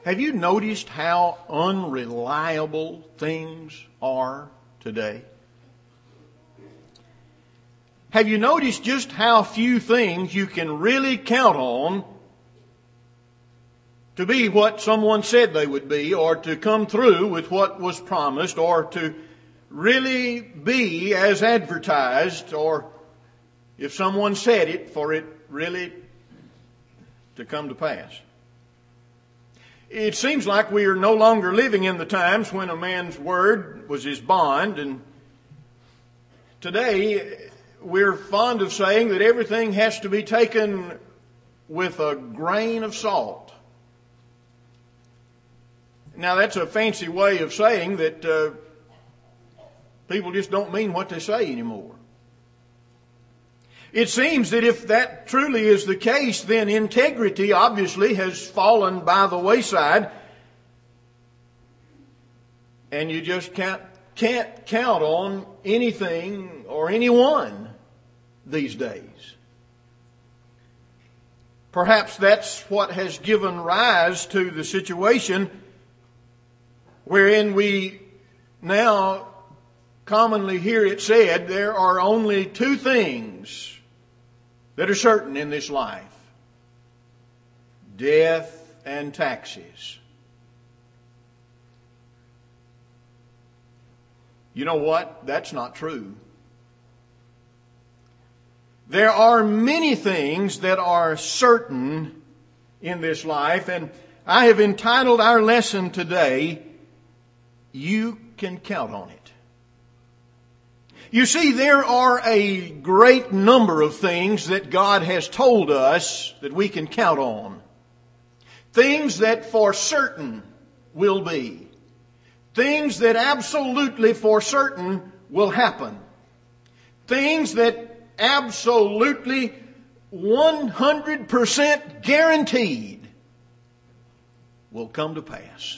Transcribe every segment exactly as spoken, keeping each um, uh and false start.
Have you noticed how unreliable things are today? Have you noticed just how few things you can really count on to be what someone said they would be, or to come through with what was promised, or to really be as advertised, or if someone said it, for it really to come to pass? It seems like we are no longer living in the times when a man's word was his bond, and today we're fond of saying that everything has to be taken with a grain of salt. Now, that's a fancy way of saying that uh, people just don't mean what they say anymore. It seems that if that truly is the case, then integrity obviously has fallen by the wayside, and you just can't, can't count on anything or anyone these days. Perhaps that's what has given rise to the situation wherein we now commonly hear it said there are only two things that are certain in this life: death and taxes. You know what? That's not true. There are many things that are certain in this life, and I have entitled our lesson today, "You Can Count on It." You see, there are a great number of things that God has told us that we can count on. Things that for certain will be. Things that absolutely for certain will happen. Things that absolutely one hundred percent guaranteed will come to pass.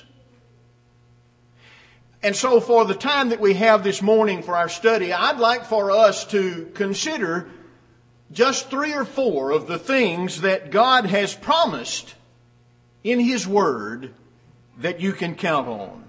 And so for the time that we have this morning for our study, I'd like for us to consider just three or four of the things that God has promised in His Word that you can count on.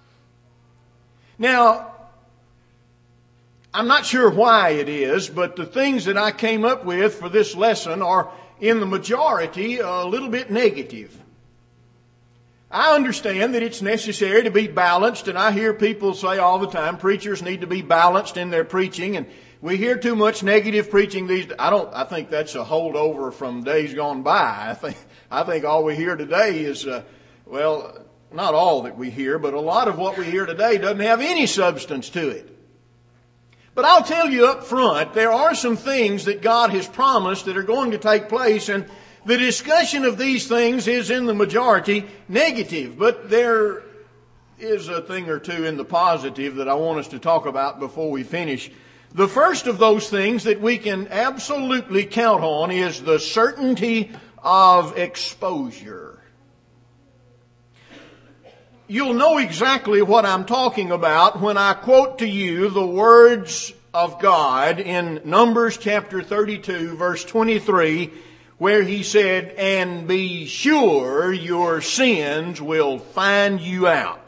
Now, I'm not sure why it is, but the things that I came up with for this lesson are in the majority a little bit negative. I understand that it's necessary to be balanced, and I hear people say all the time preachers need to be balanced in their preaching, and we hear too much negative preaching these days. I don't. I think that's a holdover from days gone by. I think. I think all we hear today is, uh, well, not all that we hear, but a lot of what we hear today doesn't have any substance to it. But I'll tell you up front, there are some things that God has promised that are going to take place, and the discussion of these things is in the majority negative, but there is a thing or two in the positive that I want us to talk about before we finish. The first of those things that we can absolutely count on is the certainty of exposure. You'll know exactly what I'm talking about when I quote to you the words of God in Numbers chapter thirty-two, verse twenty-three, where He said, "And be sure your sins will find you out."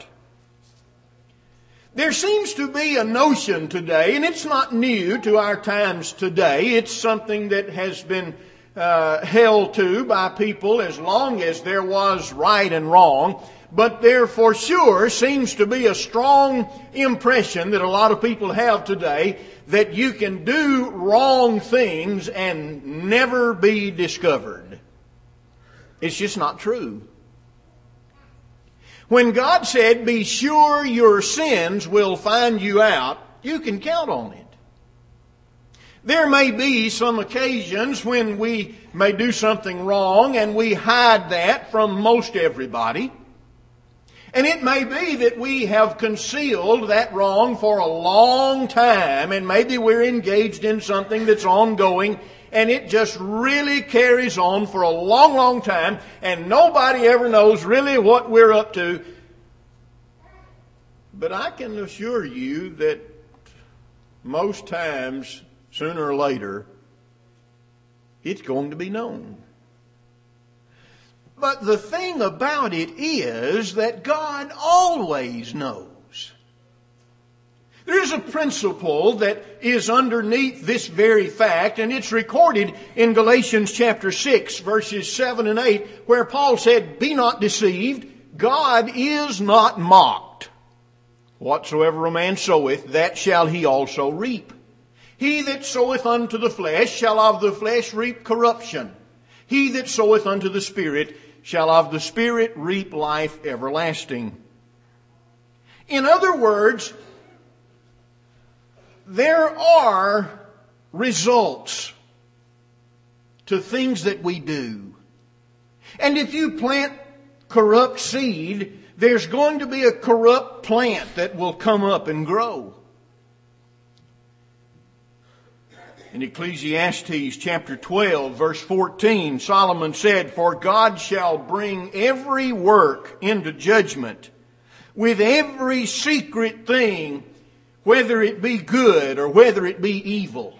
There seems to be a notion today, and it's not new to our times today. It's something that has been uh, held to by people as long as there was right and wrong. But there for sure seems to be a strong impression that a lot of people have today that you can do wrong things and never be discovered. It's just not true. When God said, "Be sure your sins will find you out," you can count on it. There may be some occasions when we may do something wrong and we hide that from most everybody. And it may be that we have concealed that wrong for a long time, and maybe we're engaged in something that's ongoing, and it just really carries on for a long, long time, and nobody ever knows really what we're up to. But I can assure you that most times, sooner or later, it's going to be known. But the thing about it is that God always knows. There is a principle that is underneath this very fact, and it's recorded in Galatians chapter six, verses seven and eight, where Paul said, "Be not deceived, God is not mocked. Whatsoever a man soweth, that shall he also reap. He that soweth unto the flesh shall of the flesh reap corruption. He that soweth unto the Spirit shall of the Spirit reap life everlasting." In other words, there are results to things that we do. And if you plant corrupt seed, there's going to be a corrupt plant that will come up and grow. In Ecclesiastes chapter twelve, verse fourteen, Solomon said, "For God shall bring every work into judgment with every secret thing, whether it be good or whether it be evil."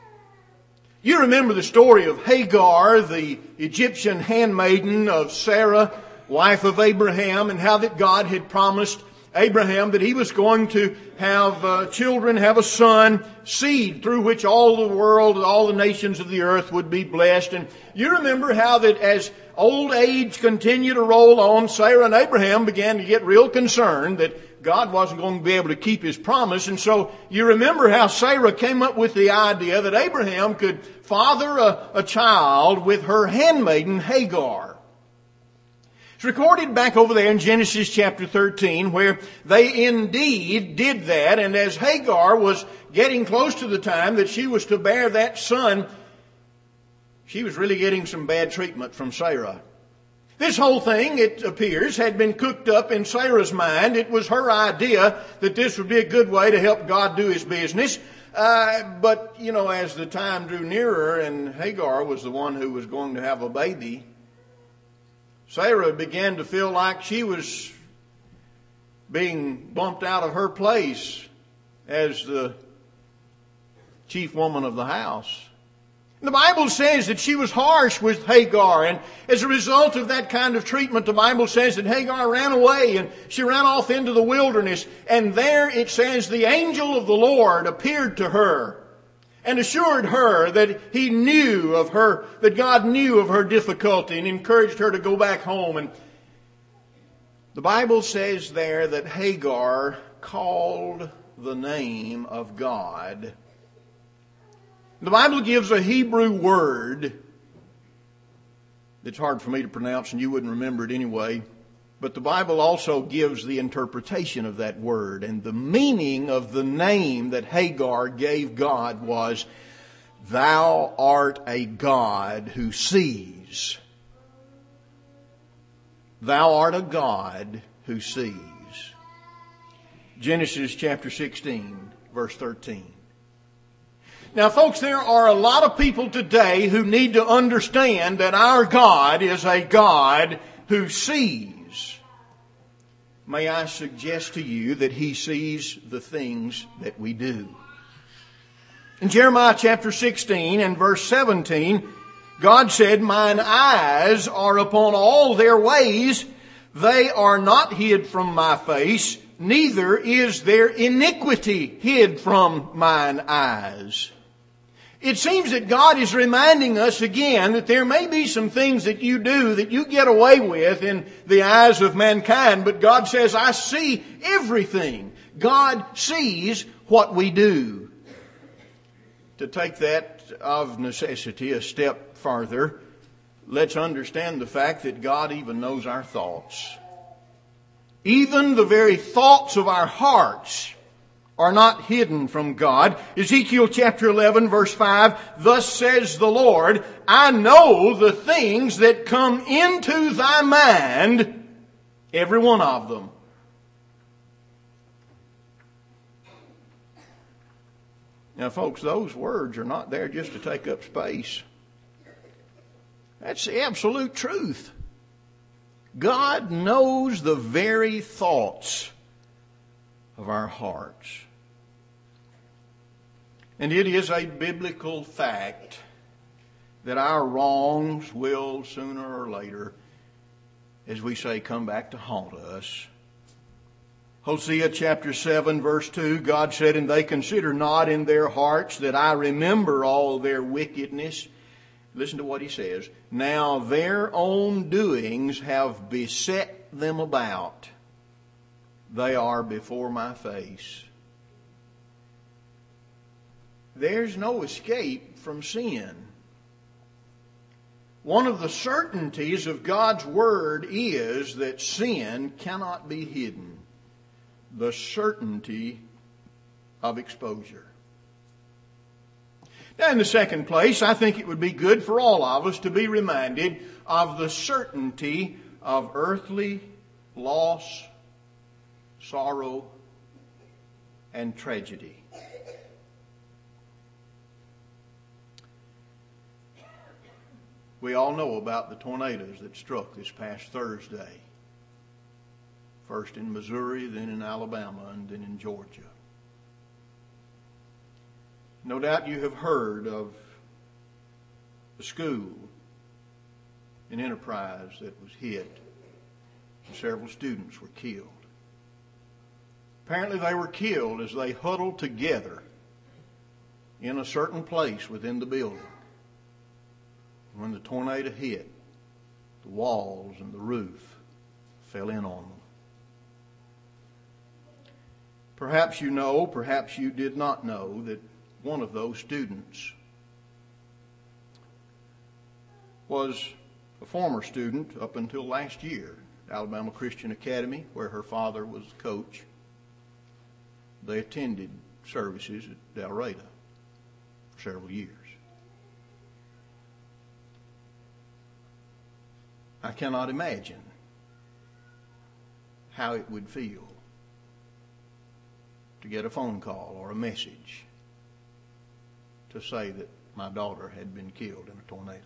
You remember the story of Hagar, the Egyptian handmaiden of Sarah, wife of Abraham, and how that God had promised Abraham that he was going to have uh, children, have a son, seed through which all the world, all the nations of the earth would be blessed. And you remember how that as old age continued to roll on, Sarah and Abraham began to get real concerned that God wasn't going to be able to keep His promise. And so you remember how Sarah came up with the idea that Abraham could father a, a child with her handmaiden Hagar. It's recorded back over there in Genesis chapter thirteen, where they indeed did that. And as Hagar was getting close to the time that she was to bear that son, she was really getting some bad treatment from Sarah. This whole thing, it appears, had been cooked up in Sarah's mind. It was her idea that this would be a good way to help God do His business. Uh, but, you know, as the time drew nearer and Hagar was the one who was going to have a baby, Sarah began to feel like she was being bumped out of her place as the chief woman of the house. The Bible says that she was harsh with Hagar, and as a result of that kind of treatment, the Bible says that Hagar ran away and she ran off into the wilderness, and there it says the angel of the Lord appeared to her and assured her that he knew of her, that God knew of her difficulty and encouraged her to go back home. And the Bible says there that Hagar called the name of God. The Bible gives a Hebrew word that's hard for me to pronounce and you wouldn't remember it anyway. But the Bible also gives the interpretation of that word. And the meaning of the name that Hagar gave God was, "Thou art a God who sees." Thou art a God who sees. Genesis chapter sixteen, verse thirteen. Now, folks, there are a lot of people today who need to understand that our God is a God who sees. May I suggest to you that He sees the things that we do. In Jeremiah chapter sixteen and verse seventeen, God said, "Mine eyes are upon all their ways. They are not hid from my face, neither is their iniquity hid from mine eyes." It seems that God is reminding us again that there may be some things that you do that you get away with in the eyes of mankind, but God says, "I see everything." God sees what we do. To take that of necessity a step farther, let's understand the fact that God even knows our thoughts. Even the very thoughts of our hearts are not hidden from God. Ezekiel chapter eleven verse five, "Thus says the Lord, I know the things that come into thy mind, every one of them." Now, folks, those words are not there just to take up space. That's the absolute truth. God knows the very thoughts of our hearts. And it is a biblical fact that our wrongs will sooner or later as we say, come back to haunt us. Hosea chapter seven verse two, God said, and they consider not in their hearts that I remember all their wickedness. Listen to what he says. Now their own doings have beset them about. They are before my face. There's no escape from sin. One of the certainties of God's Word is that sin cannot be hidden. The certainty of exposure. Now, in the second place, I think it would be good for all of us to be reminded of the certainty of earthly loss, sorrow, and tragedy. We all know about the tornadoes that struck this past Thursday. First in Missouri, then in Alabama, and then in Georgia. No doubt you have heard of the school in Enterprise that was hit, and several students were killed. Apparently they were killed as they huddled together in a certain place within the building. When the tornado hit, the walls and the roof fell in on them. Perhaps you know, perhaps you did not know, that one of those students was a former student up until last year at Alabama Christian Academy, where her father was the coach. They attended services at Dalraida for several years. I cannot imagine how it would feel to get a phone call or a message to say that my daughter had been killed in a tornado.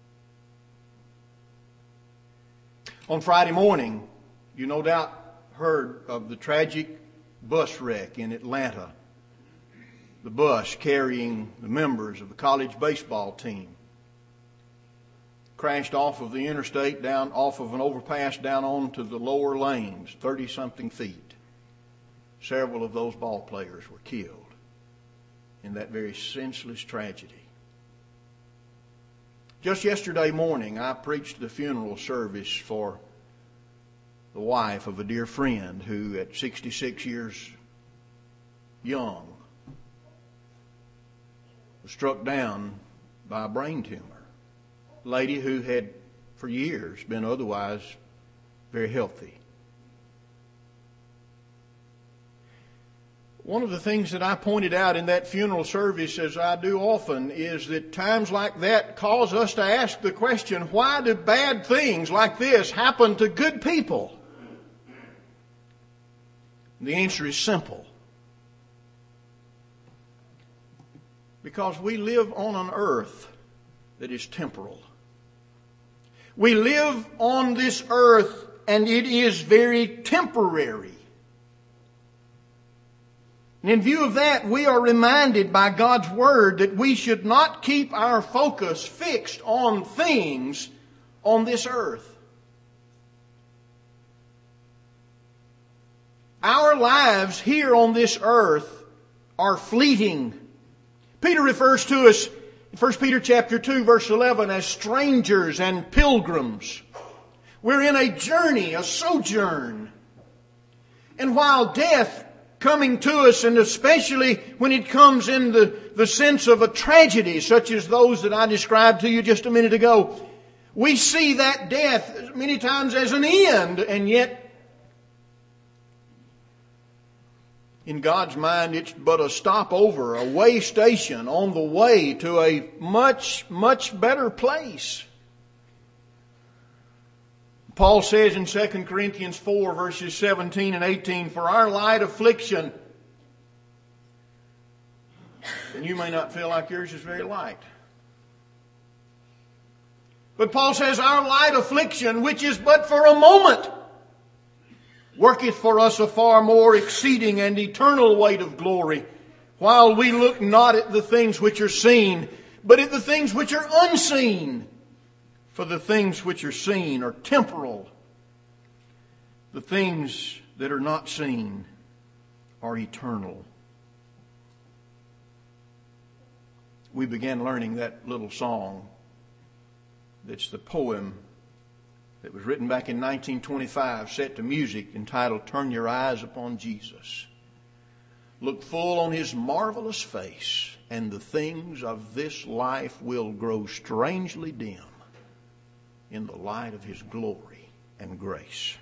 On Friday morning, you no doubt heard of the tragic bus wreck in Atlanta. The bus carrying the members of the college baseball team crashed off of the interstate, down off of an overpass down onto the lower lanes, thirty-something feet. Several of those ball players were killed in that very senseless tragedy. Just yesterday morning, I preached the funeral service for the wife of a dear friend who, at sixty-six years young, was struck down by a brain tumor. A lady who had, for years, been otherwise very healthy. One of the things that I pointed out in that funeral service, as I do often, is that times like that cause us to ask the question, why do bad things like this happen to good people? The answer is simple. Because we live on an earth that is temporal. We live on this earth and it is very temporary. And in view of that, we are reminded by God's Word that we should not keep our focus fixed on things on this earth. Our lives here on this earth are fleeting. Peter refers to us in First Peter chapter two, verse eleven, as strangers and pilgrims. We're in a journey, a sojourn. And while death coming to us, and especially when it comes in the, the sense of a tragedy, such as those that I described to you just a minute ago, we see that death many times as an end, and yet in God's mind, it's but a stopover, a way station on the way to a much, much better place. Paul says in Second Corinthians four, verses seventeen and eighteen, for our light affliction, and you may not feel like yours is very light. But Paul says, our light affliction, which is but for a moment, worketh for us a far more exceeding and eternal weight of glory, while we look not at the things which are seen, but at the things which are unseen. For the things which are seen are temporal, The things that are not seen are eternal. We began learning that little song that's the poem that was written back in nineteen twenty-five, set to music, entitled Turn Your Eyes Upon Jesus. Look full on His marvelous face, and the things of this life will grow strangely dim in the light of His glory and grace.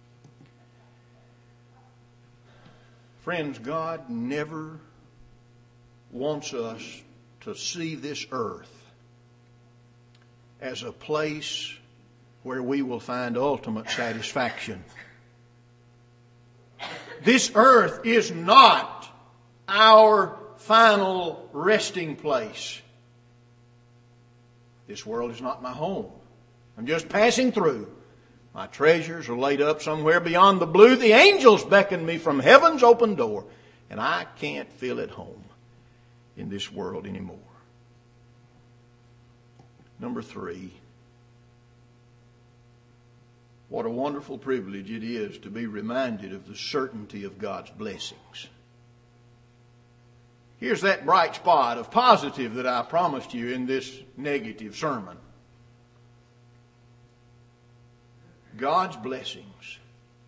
Friends, God never wants us to see this earth as a place where we will find ultimate satisfaction. This earth is not our final resting place. This world is not my home. I'm just passing through. My treasures are laid up somewhere beyond the blue. The angels beckon me from heaven's open door, and I can't feel at home in this world anymore. Number three, what a wonderful privilege it is to be reminded of the certainty of God's blessings. Here's that bright spot of positive that I promised you in this negative sermon. God's blessings.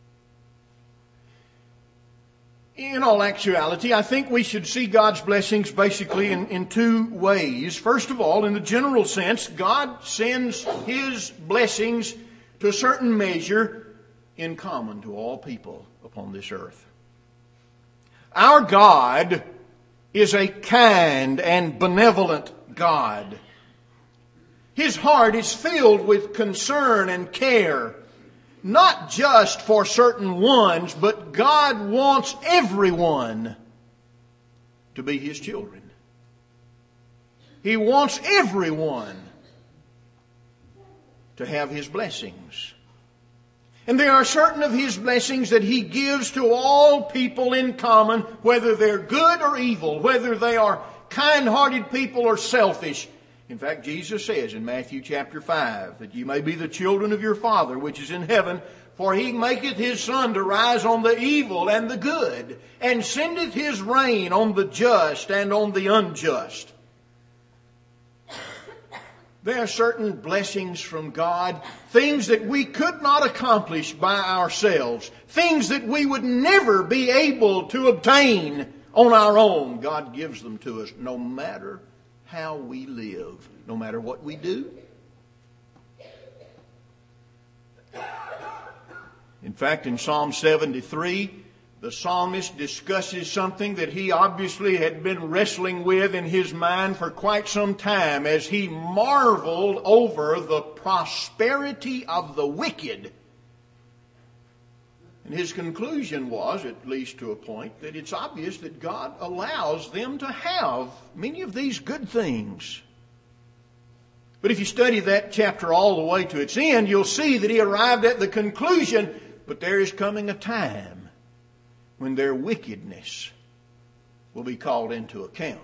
In all actuality, I think we should see God's blessings basically in, in two ways. First of all, in the general sense, God sends His blessings to a certain measure in common to all people upon this earth. Our God is a kind and benevolent God. His heart is filled with concern and care, not just for certain ones, but God wants everyone to be His children. He wants everyone to have His blessings. And there are certain of His blessings that He gives to all people in common, whether they're good or evil, whether they are kind-hearted people or selfish. In fact, Jesus says in Matthew chapter five that you may be the children of your Father which is in heaven, for He maketh His sun to rise on the evil and the good, and sendeth His rain on the just and on the unjust. There are certain blessings from God, things that we could not accomplish by ourselves, things that we would never be able to obtain on our own. God gives them to us no matter how we live, no matter what we do. In fact, in Psalm seventy-three, the psalmist discusses something that he obviously had been wrestling with in his mind for quite some time as he marveled over the prosperity of the wicked. And his conclusion was, at least to a point, that it's obvious that God allows them to have many of these good things. But if you study that chapter all the way to its end, you'll see that he arrived at the conclusion, but there is coming a time when their wickedness will be called into account.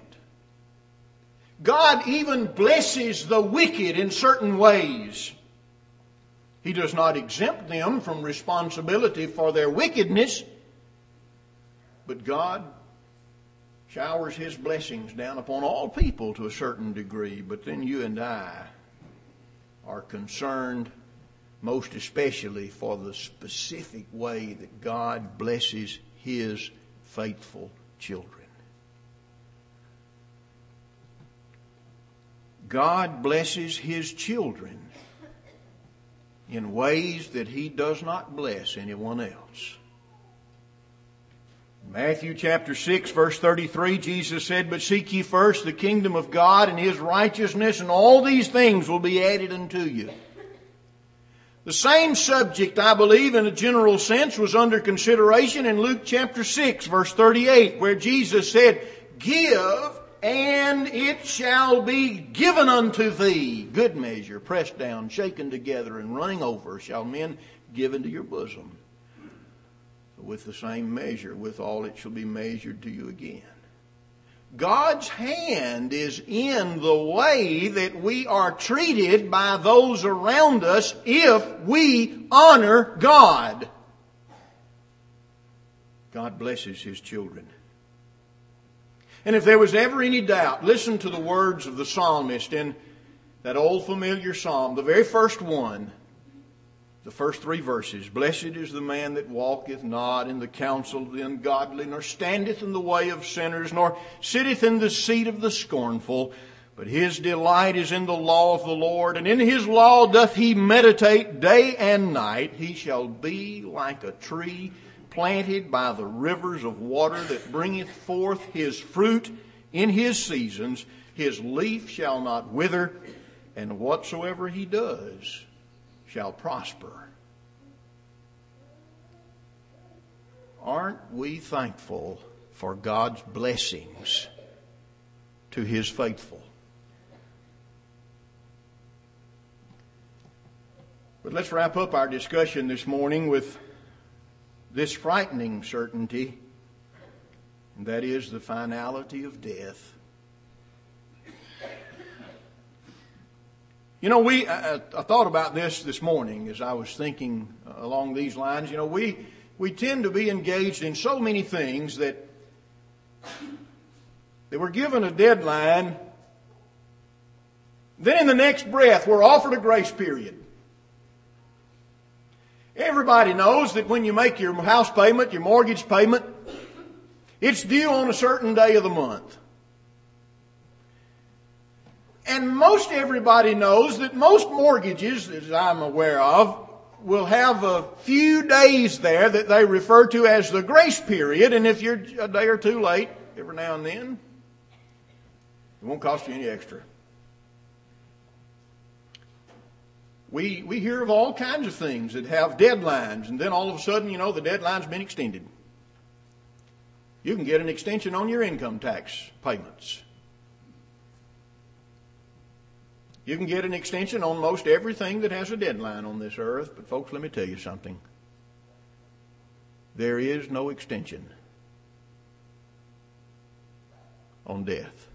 God even blesses the wicked in certain ways. He does not exempt them from responsibility for their wickedness, but God showers His blessings down upon all people to a certain degree. But then you and I are concerned most especially for the specific way that God blesses His faithful children. God blesses His children in ways that He does not bless anyone else. Matthew chapter six verse thirty-three, Jesus said, "But seek ye first the kingdom of God and His righteousness, and all these things will be added unto you." The same subject, I believe, in a general sense, was under consideration in Luke chapter six verse thirty-eight, where Jesus said, "Give, and it shall be given unto thee. Good measure, pressed down, shaken together, and running over, shall men give into your bosom. With the same measure, withal it shall be measured to you again." God's hand is in the way that we are treated by those around us if we honor God. God blesses His children. And if there was ever any doubt, listen to the words of the psalmist in that old familiar psalm, the very first one, the first three verses. Blessed is the man that walketh not in the counsel of the ungodly, nor standeth in the way of sinners, nor sitteth in the seat of the scornful. But his delight is in the law of the Lord, and in His law doth he meditate day and night. He shall be like a tree planted by the rivers of water, that bringeth forth his fruit in his seasons. His leaf shall not wither, and whatsoever he does shall prosper. Aren't we thankful for God's blessings to His faithful? But let's wrap up our discussion this morning with this frightening certainty, and that is the finality of death. You know, we I, I thought about this this morning as I was thinking along these lines. You know, we we tend to be engaged in so many things that that we're given a deadline. Then in the next breath, we're offered a grace period. Everybody knows that when you make your house payment, your mortgage payment, it's due on a certain day of the month. And most everybody knows that most mortgages, as I'm aware of, will have a few days there that they refer to as the grace period. And if you're a day or two late every now and then, it won't cost you any extra. We we hear of all kinds of things that have deadlines, and then all of a sudden, you know, the deadline's been extended. You can get an extension on your income tax payments. You can get an extension on most everything that has a deadline on this earth. But folks, let me tell you something. There is no extension on death.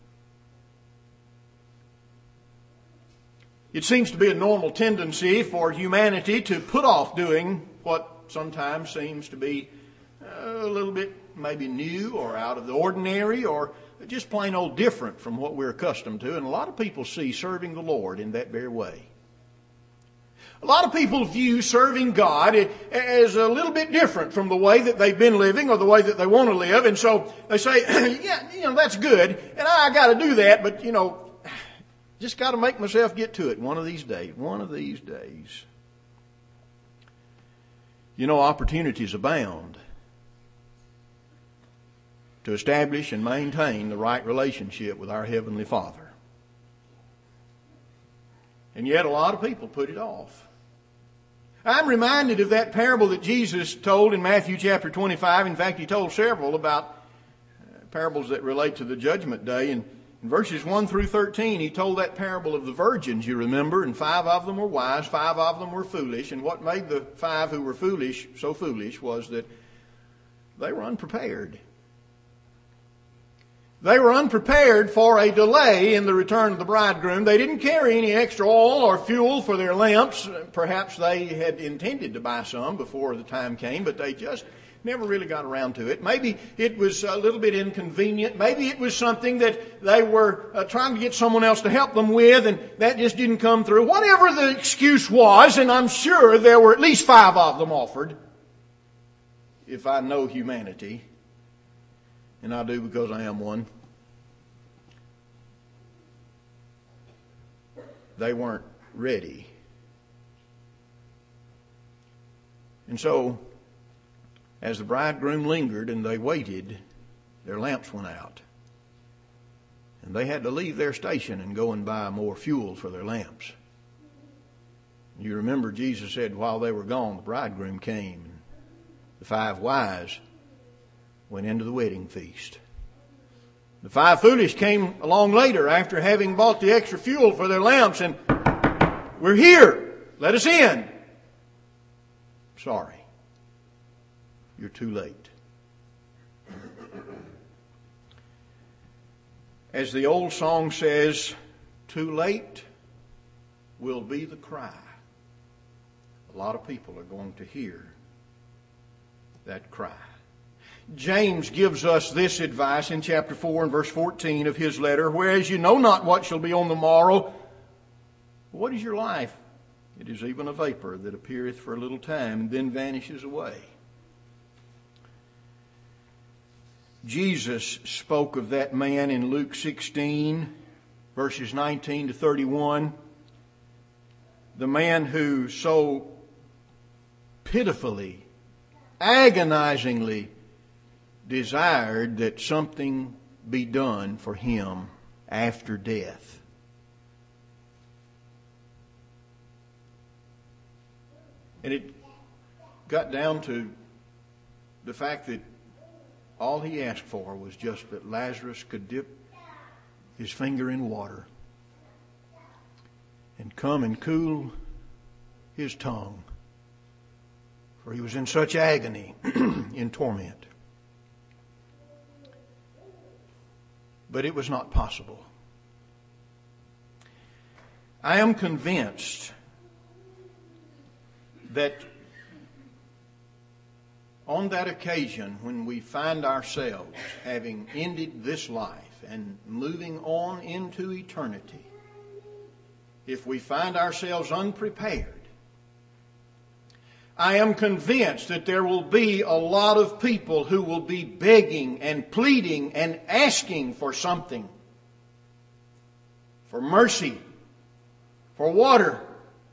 It seems to be a normal tendency for humanity to put off doing what sometimes seems to be a little bit maybe new or out of the ordinary or just plain old different from what we're accustomed to. And a lot of people see serving the Lord in that very way. A lot of people view serving God as a little bit different from the way that they've been living or the way that they want to live. And so they say, yeah, you know, that's good. And I got to do that. But, you know, just got to make myself get to it one of these days. One of these days. You know, opportunities abound to establish and maintain the right relationship with our Heavenly Father. And yet a lot of people put it off. I'm reminded of that parable that Jesus told in Matthew chapter twenty-five. In fact, He told several about parables that relate to the judgment day. And in verses one through thirteen, He told that parable of the virgins, you remember, and five of them were wise, five of them were foolish. And what made the five who were foolish so foolish was that they were unprepared. They were unprepared for a delay in the return of the bridegroom. They didn't carry any extra oil or fuel for their lamps. Perhaps they had intended to buy some before the time came, but they just never really got around to it. Maybe it was a little bit inconvenient. Maybe it was something that they were uh, trying to get someone else to help them with, and that just didn't come through. Whatever the excuse was, and I'm sure there were at least five of them offered, if I know humanity. And I do because I am one. They weren't ready. And so, as the bridegroom lingered and they waited, their lamps went out. And they had to leave their station and go and buy more fuel for their lamps. You remember Jesus said while they were gone, the bridegroom came. The five wise went into the wedding feast. The five foolish came along later after having bought the extra fuel for their lamps, and we're here. Let us in. Sorry. You're too late. As the old song says, too late will be the cry. A lot of people are going to hear that cry. James gives us this advice in chapter four and verse fourteen of his letter, whereas you know not what shall be on the morrow, what is your life? It is even a vapor that appeareth for a little time and then vanishes away. Jesus spoke of that man in Luke sixteen, verses nineteen to thirty-one. The man who so pitifully, agonizingly desired that something be done for him after death. And it got down to the fact that all he asked for was just that Lazarus could dip his finger in water and come and cool his tongue, for he was in such agony, in torment. But it was not possible. I am convinced that on that occasion when we find ourselves having ended this life and moving on into eternity, if we find ourselves unprepared, I am convinced that there will be a lot of people who will be begging and pleading and asking for something, for mercy, for water.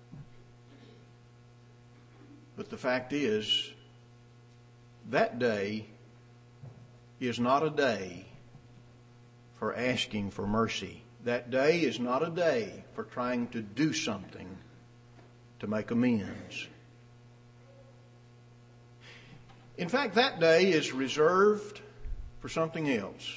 But the fact is, that day is not a day for asking for mercy. That day is not a day for trying to do something to make amends. In fact, that day is reserved for something else.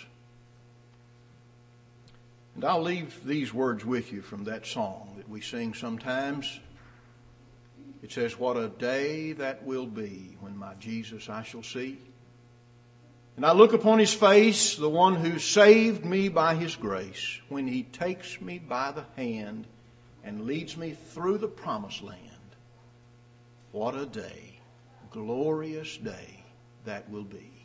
And I'll leave these words with you from that song that we sing sometimes. It says, "What a day that will be when my Jesus I shall see. And I look upon His face, the one who saved me by His grace, when He takes me by the hand and leads me through the promised land. What a day, glorious day that will be."